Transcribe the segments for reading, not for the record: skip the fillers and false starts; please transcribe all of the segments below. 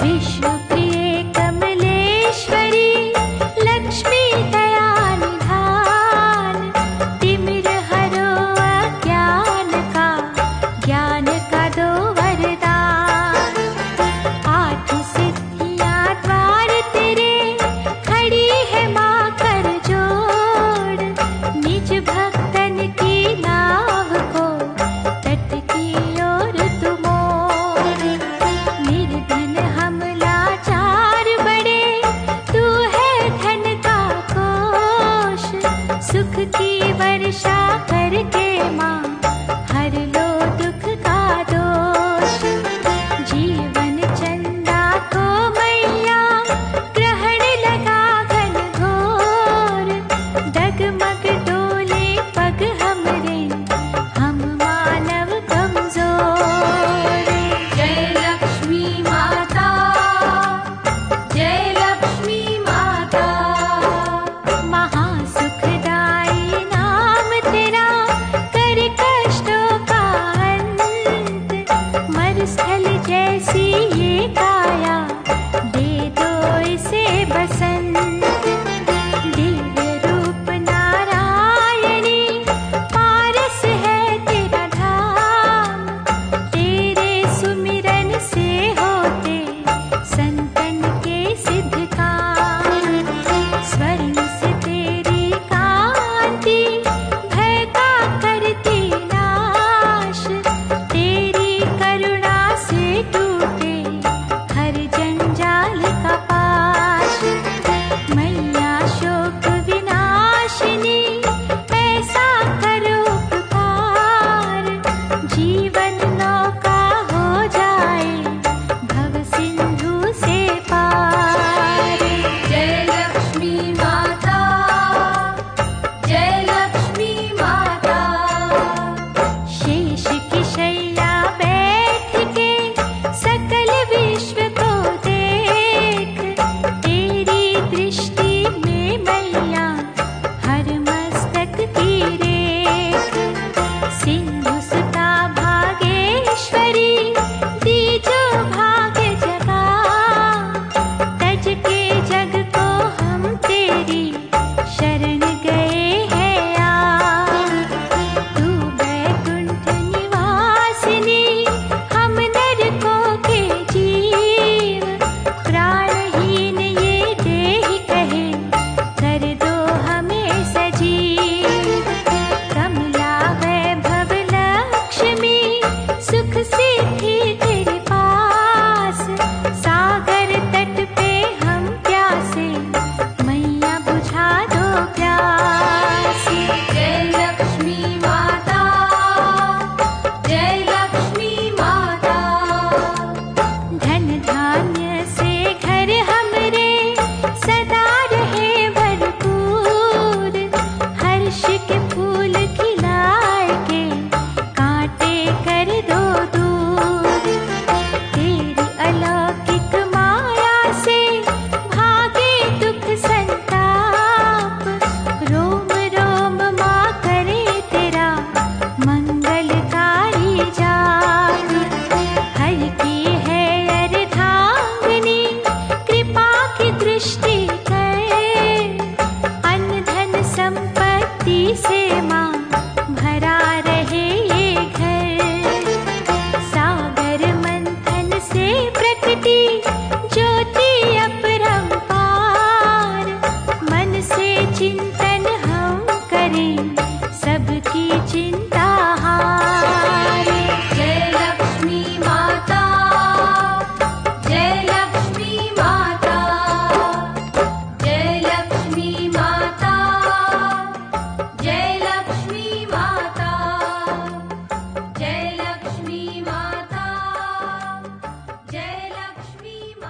जय लक्ष्मी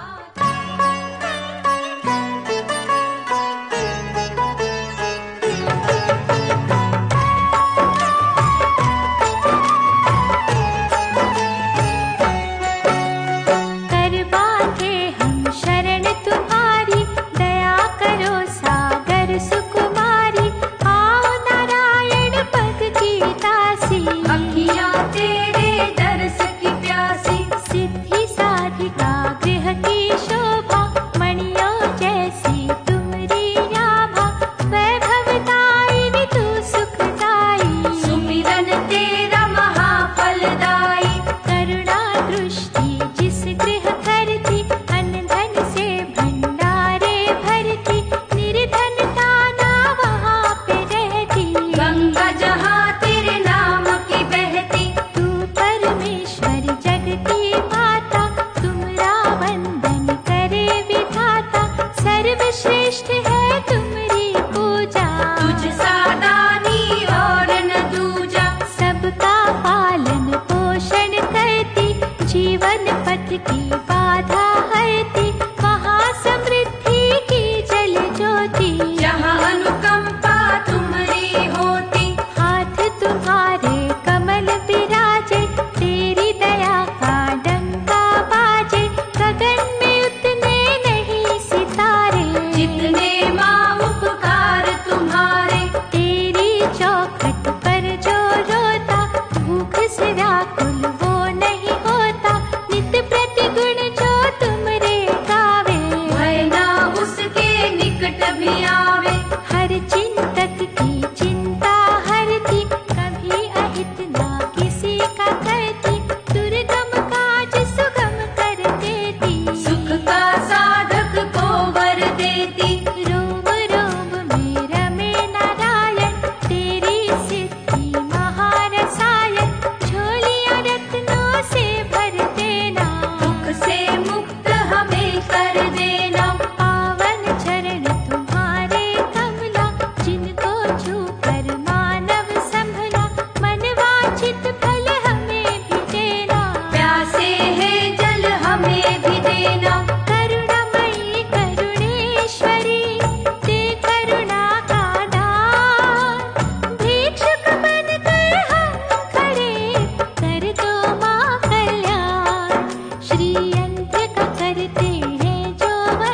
कर देना। पावन चरण तुम्हारे कमला, जिनको छूकर मानव संभला। मन वांछित फल हमें भी देना, प्यासे है जल हमें भी देना। करुणामयी करुणेश्वरी, दे करुणा का दान। भिक्षुक बनकर हम खड़े, कर दो माँ कल्याण। श्री यंत्र का करते हैं जो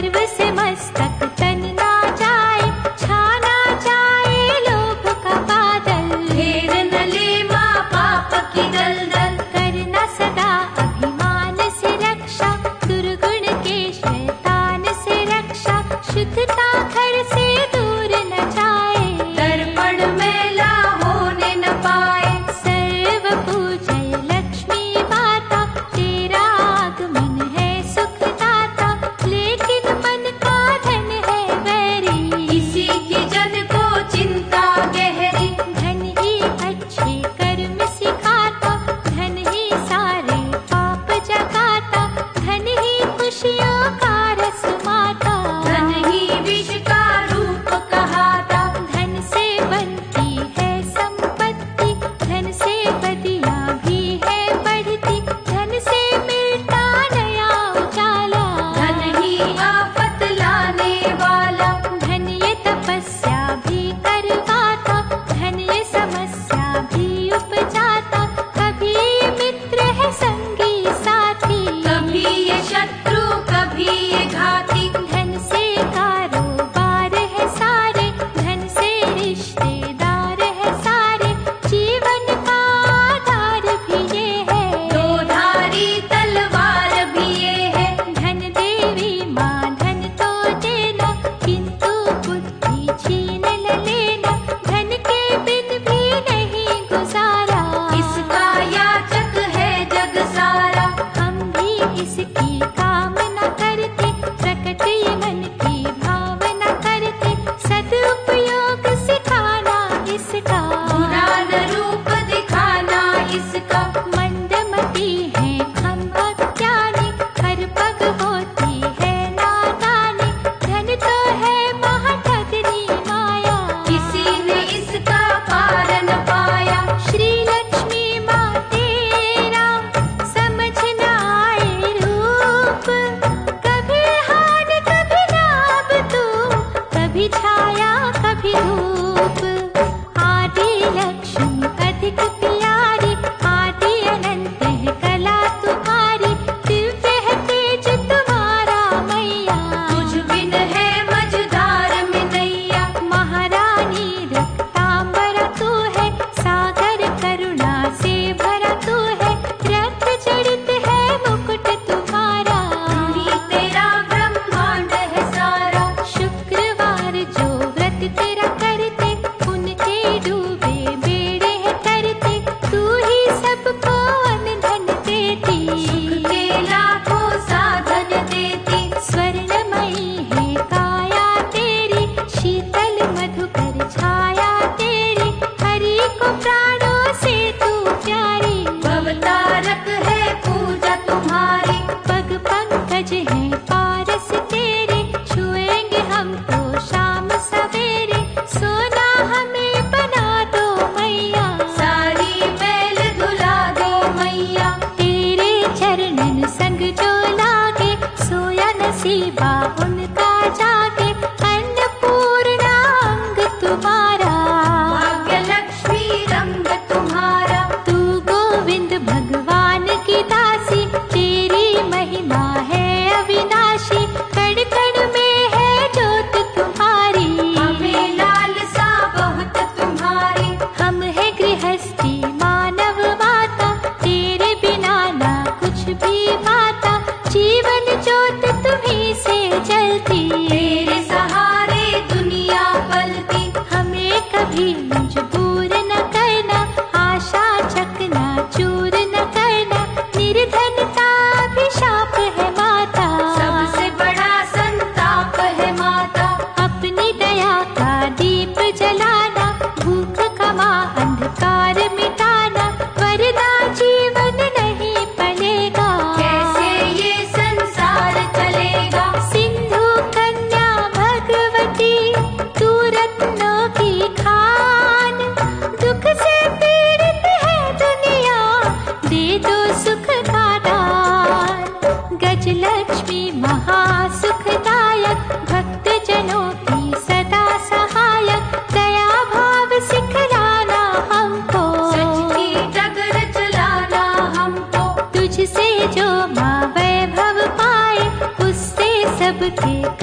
गर्व से मस्तक तन ना जाए, छाना जाए लोभ का बादल। घेर न ले माँ पाप की दलदल, करना सदा अभिमान से रक्षा, दुर्गुण के शैतान से रक्षा। शुद्धता घर से दूर न जाए, दर्पण मैला होने न पाए। सर्व पूजय लक्ष्मी माता, तेरा आगमन है सुखदाता। लेकिन मन का धन है वैरी, इसी की जन को चिंता गहरी। धन ही अच्छे कर्म सिखाता, धन ही सारे पाप जगाता। धन ही खुशियों का रस माता, धन ही विष का रूप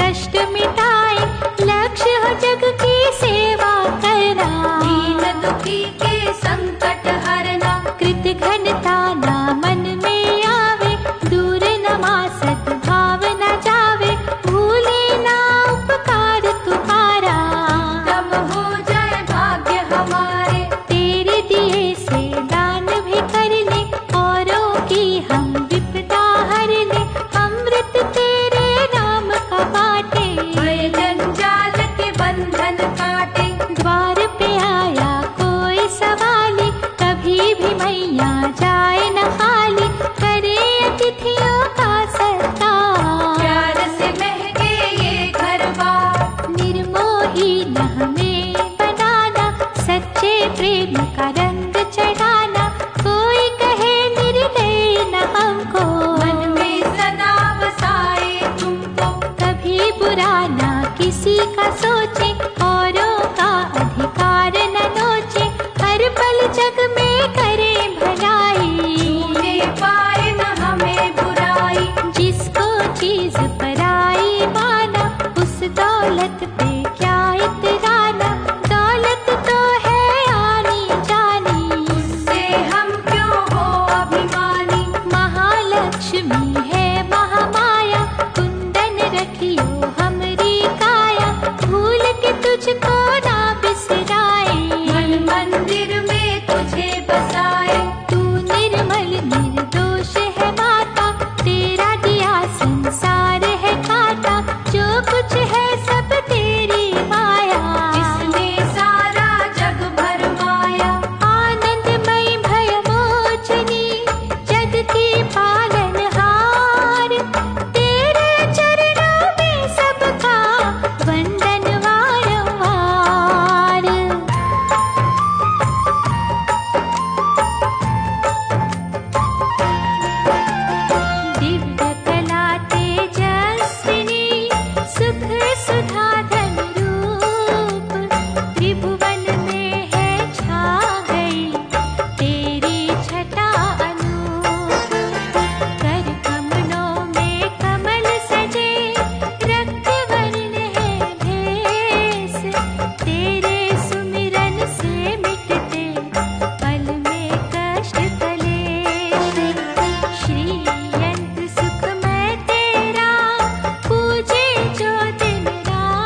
कष्ट मिटाए, लक्ष्य हो जग की सेवा करना। दीन दुखी के संकट हरना, कृत घनता ना मन में आवे, दूर न मासत भाव न जावे, भूले ना उपकार तुम्हारा। तब हो जाए भाग्य हमारे, तेरे दिए से दान भी कर ले, औरों की हम विपदा हर ले, अमृत तेरे नाम का बाटे। भय जंजाल के बंधन काटे, द्वार पे आया कोई सवाली, कभी भी मैया जाए न खाली, करे अतिथियों का सत्कार। प्यार से महके ये घर बार, निर्मोही न हमें बनाना, सच्चे प्रेम का रंग चढ़ाना, कोई कहे निर्दय न हमको। मन में सदा बसाए तुमको, कभी बुरा ना किसी का सोचे, औरों का अधिकार न नोचे, हर पल जग में करे भलाई। छूने पाए न हमें बुराई, जिसको चीज पराई माना, उस दौलत पे क्या इतराना, दौलत तो है आनी जानी। उससे हम क्यों हो अभिमानी। महालक्ष्मी है महामाया, कुंदन रखियो हमरी काया, भूल के तुझको ना बिसराए। मन मंदिर में तुझे बसाए, तू निर्मल निर्दोष है माता, तेरा दिया संसार है काटा, जो कुछ है सब तेरी माया। इसमें सारा जग भर माया। आनंदमय भय मोचनी, जग की पालनहार, तेरे चरणों में सबका वंदन वारंवार। दिव्य कला तेजस्विनी, सुख सुधा धन रूप, त्रिभुवन में है छा गई तेरी छटा अनूप। कर कमलों में कमल सजे, रक्त वर्ण है भेष, तेरे सुमिरन से मिटते पल में कष्ट कलेश। श्रीयंत्र सुखमय तेरा, पूजे जो दिन रात,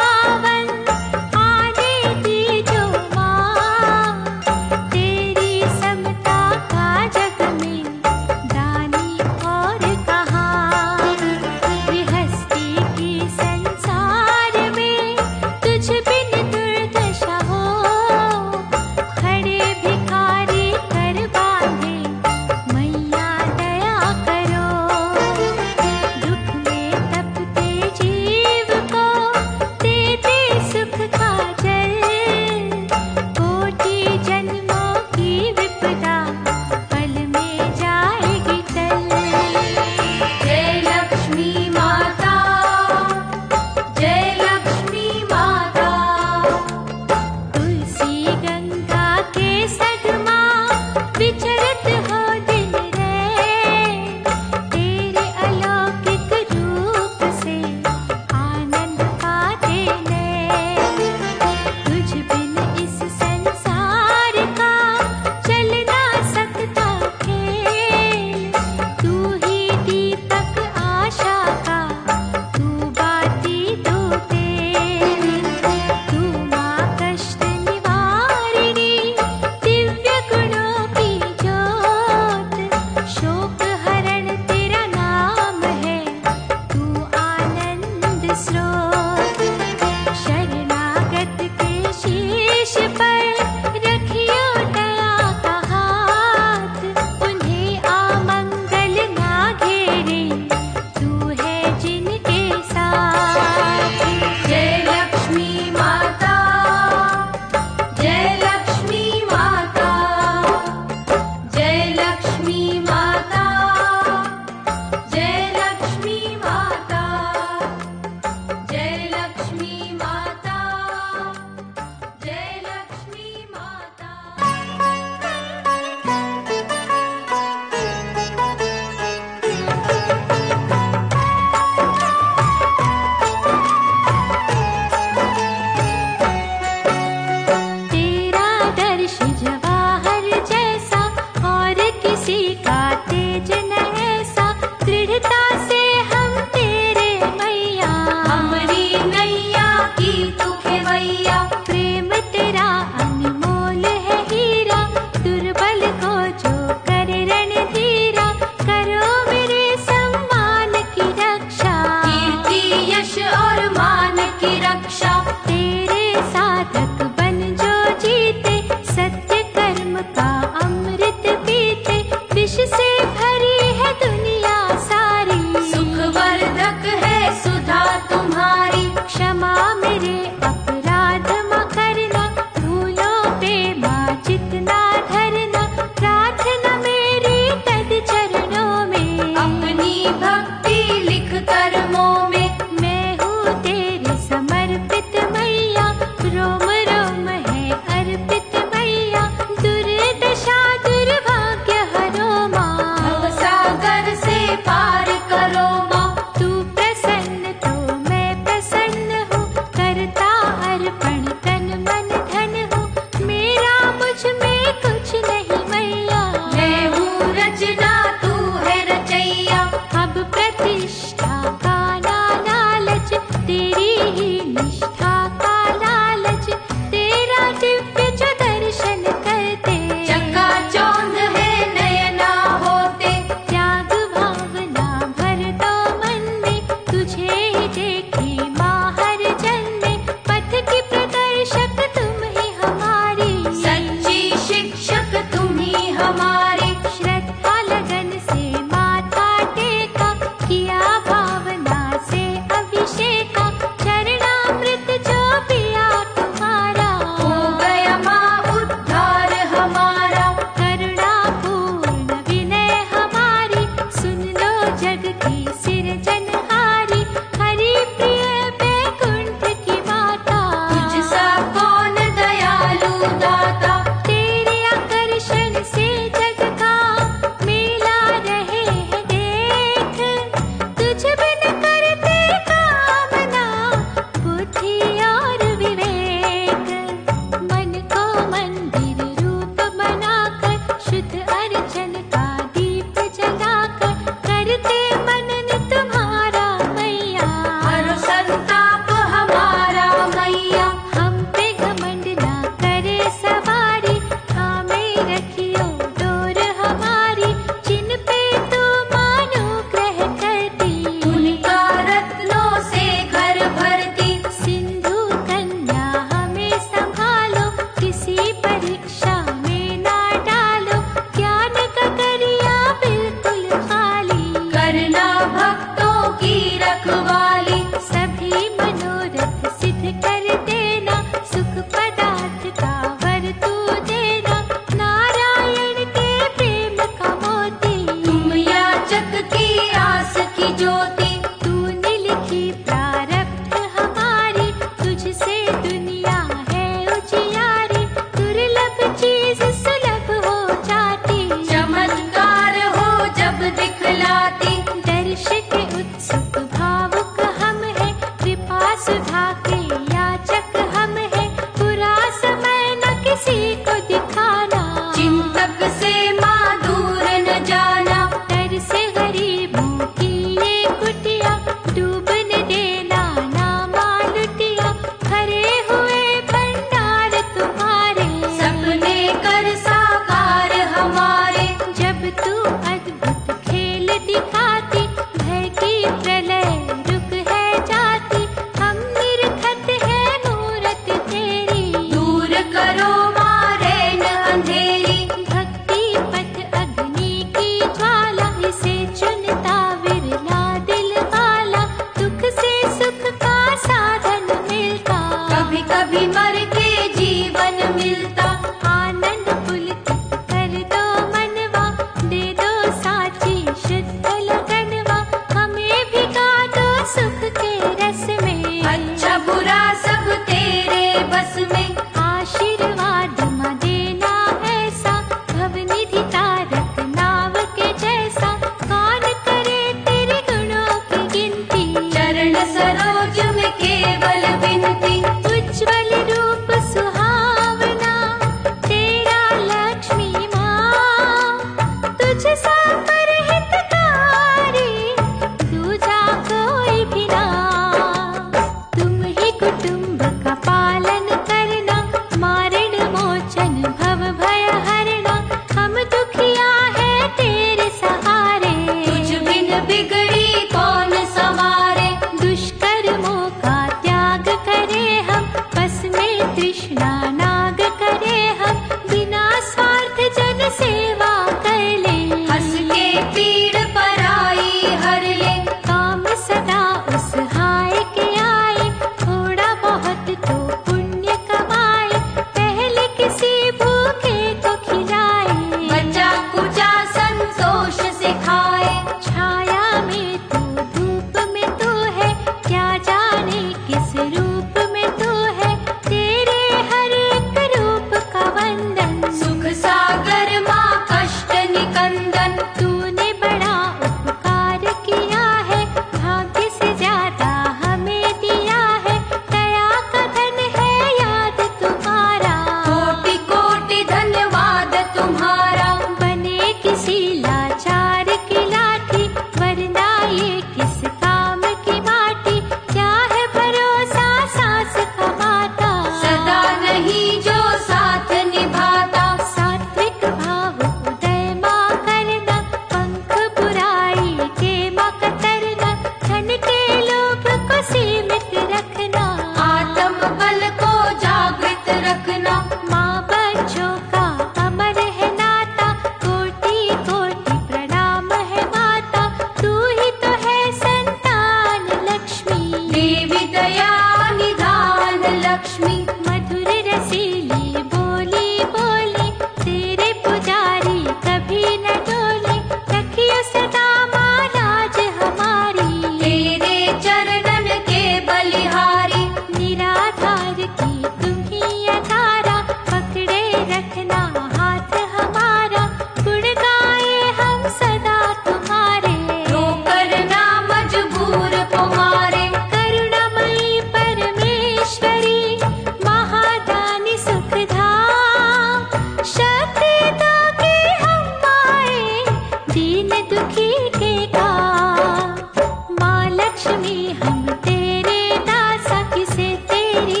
तूने बड़ा उपकार किया है, भाग्य से ज्यादा हमें दिया है, दया का धन है याद तुम्हारा। कोटि कोटि धन्यवाद तुम्हारा। बने किसी लाचार की लाठी, वरना ये किस काम की माटी, क्या है भरोसा सांस कमाता, सदा नहीं जो साथ निभाता। सात्विक भाव उदय माँ करना, पंख बुराई के माँ कतरना, धन के लोभ को सीमित रखना, आत्म बल को जागृत रखना। माँ बच्चों का अमर है नाता, कोटि कोटि प्रणाम है माता, तू ही तो है संतान लक्ष्मी, देवी दया निधान लक्ष्मी। मधुर रसीली बोली बोली, तेरे पुजारी कभी न डोले, रखियो सदा माँ लाज हमारी, तेरे चरणन के बलिहारी। निराधार की तुम ही अधारा, पकड़े रखना हाथ हमारा, गुण गाए हम सदा तुम्हारे, रो करना मजबूर तुम्हारे। करुणामयी परमेश्वरी, महादानी सुखधाम, शक्ति दो कि हम आए दीन दुखी के काम। माँ लक्ष्मी हम तेरे दासा, किसे तेरी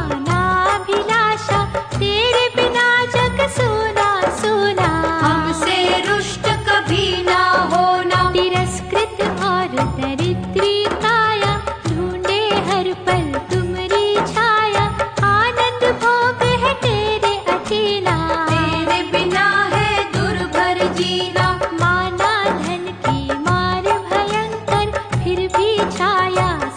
मानाभिलाषा, तेरे बिना जग सूना सूना, हमसे रुष्ट कभी ना होना। तिरस्कृत और दरिद्री काया, ढूंढे हर पल तुमरी छाया, आनंद भोग है तेरे अकेला, तेरे बिना है दुर्भर जीना। माना धन की मार भयंकर, फिर भी छाया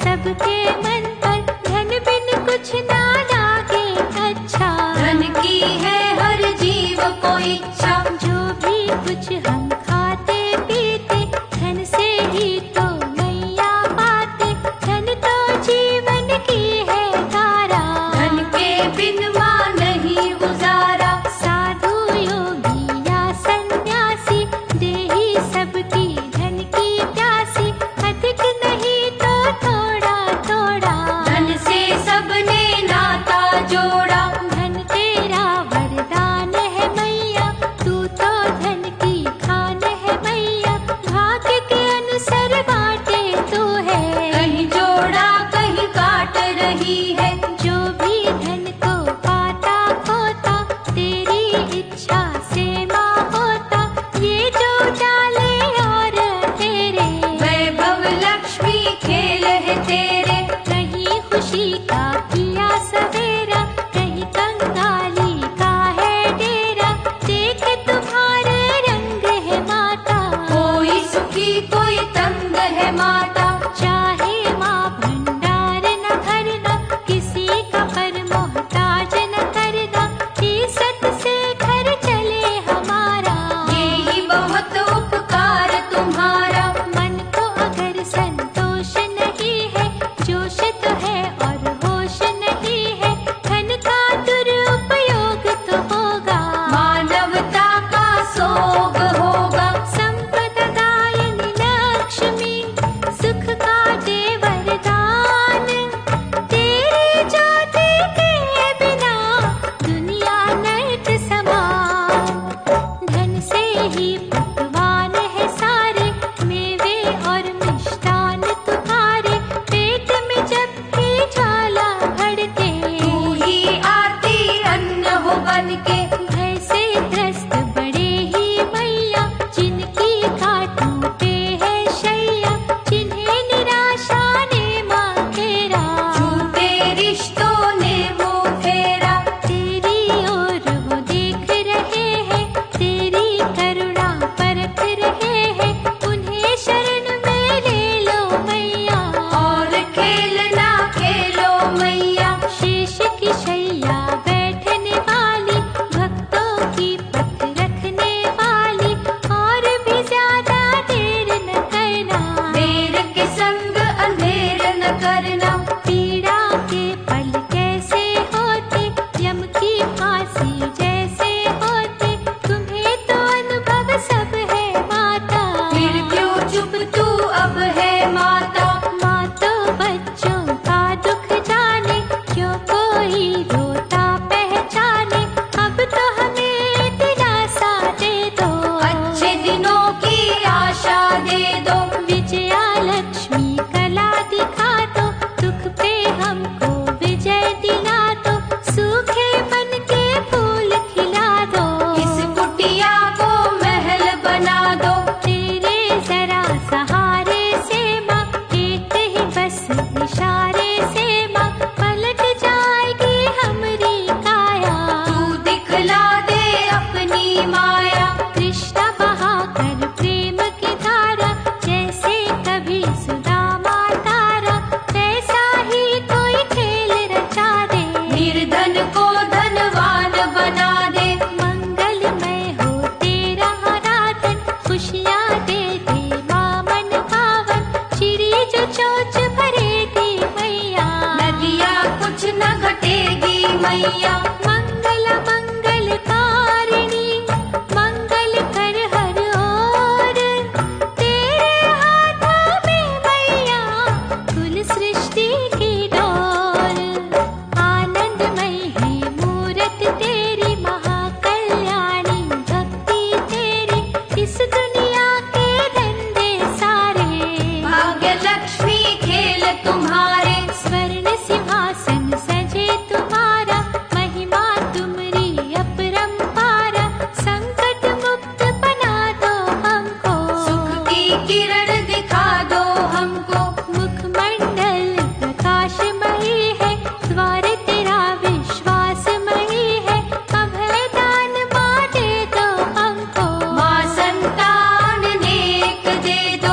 मैया। मंगल मंगलकारिणी मंगल कर हर ओर, तेरे हाथों में मैया कुल सृष्टि की डोर। आनंदमय है मूरत तेरी महाकल्याणी, भक्ति तेरी इस दुनिया के धंधे सारे। भाग्य लक्ष्मी खेल तुम्हारे, स्वर्ण सिंहासन सजे तुम्हारा, महिमा तुमरी अपरंपारा। संकट मुक्त बना दो हमको, सुख की किरण दिखा दो हमको। मुखमंडल प्रकाशमयी है, द्वार तेरा विश्वासमयी है। अभय दान माँ दे दो हमको, माँ संतान नेक दे दो।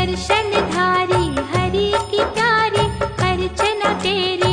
सुदर्शनधारी हरि की प्यारी, अर्चना तेरी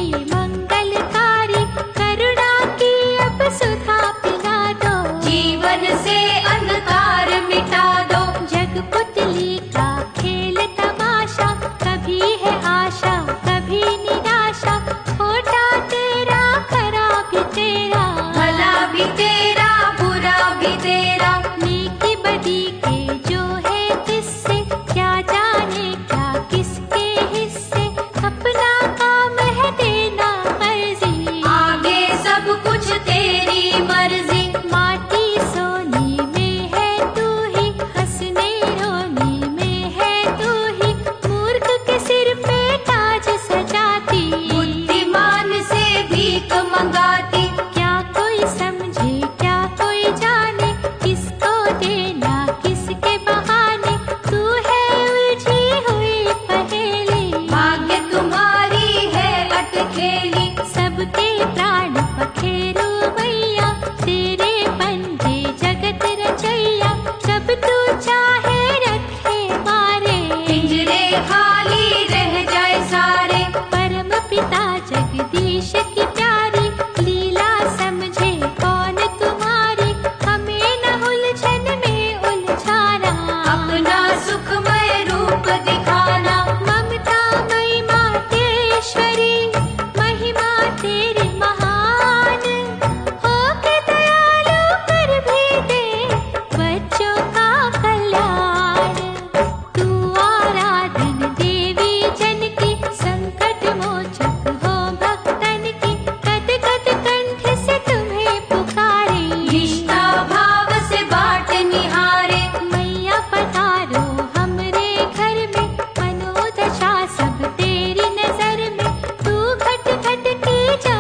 मंगलकारी। करुणा की अब सुधा पिला दो, जीवन से अंधकार मिटा दो। जगपुतली का खेल तमाशा, कभी है आशा कभी निराशा। खोटा तेरा खरा भी तेरा, भला भी तेरा बुरा भी तेरा। नेकी बदी के जो है किससे, क्या जाने क्या किसके हिस्से। अपना काम है देना मर्जी, आगे सब कुछ तेरी मर्जी। माटी सोनी में है तू ही, हंसने रोने में है तू ही। मूर्ख के सिर पे ताज सजाती, बुद्धिमान से भीख मंगाती। क्या कोई समझे क्या कोई जाने, किसको देना किसके बहाने। तू है उलझी हुई पहेली, भाग्य तुम्हारी है अटखेली। सबके प्राण पखेरू मैया, तेरे पंजे जगत रचैया। जब तू चाहे रखे मारे, पिंजरे खाली रह जाए सारे। परम पिता जगदीश की प्यारी, लीला समझे कौन तुम्हारी। हमें न उलझन में उलझाना, अपना सुखमय रूप दिखाना। ममता मई मातेश्वरी, महिमा तेरी महान। हो के दयालु कर भी दे बच्चों का कल्याण। तू आराधन देवी जन की, संकट मोचक हो भक्तन की। कद कद कंठ से तुम्हें पुकारे, निष्ठा भाव से बाट निहारे। मैया पधारो हमरे घर में, मनोदशा सब तेरी नजर में। तू घट घट की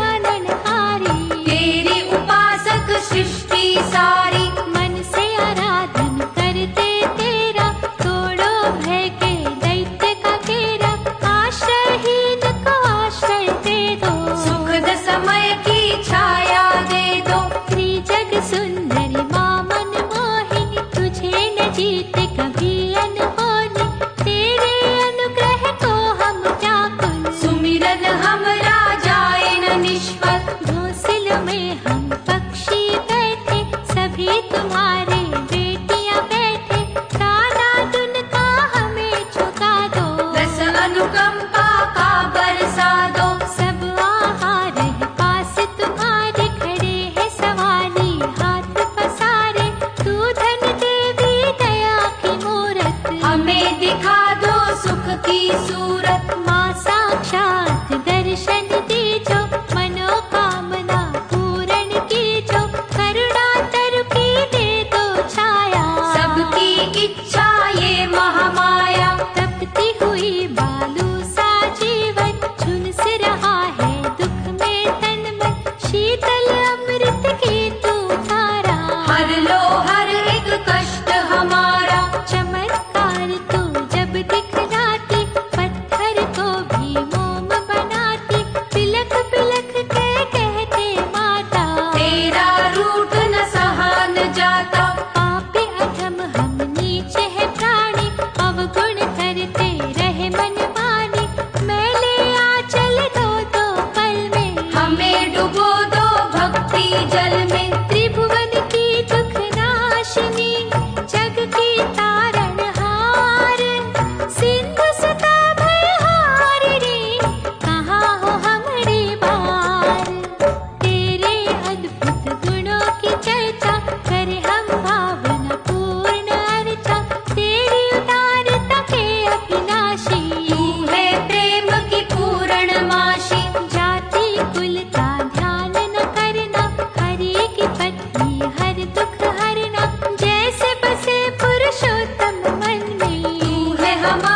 जाननहारी, तेरी उपासक सृष्टि सारी। मन से आराधन करते तेरा, तोड़ो भय के दैत्य का घेरा। आश्रयहीन को आश्रय दे दो, सुखद समय की छाया दे दो। त्रिजग सुंदरी माँ मन मोहिनी, तुझे न जीते कभी अनहोनी। तेरे अनुग्रह को हम व्याकुल, सुमिरन हमरा जाए न निष्फल। घोंसले में हम पक्षी बैठे, सभी तुम्हारे बेटियां बैठे। ताना दुन का हमें झुका दो, रस अनुकंपा का बरसा दो। सब आहार है पास तुम्हारे। खड़े है सवाली हाथ पसारे, तू धन देवी दया की मूरत। हमें दिखा दो सुख की सूरत। माँ साक्षात दर्शन दीजो, मनोकामना पूर्ण कीजो। करुणा तरु की दे दो छाया, सबकी इच्छा ये महामाया। तपती हुई बालू सा जीवन, झुलस रहा है दुख में तन मन। शीतल अमृत की तू धारा, हर लो हर एक कष्ट हमारा। चमत्कार तू जब दिखलाती, पत्थर हमारा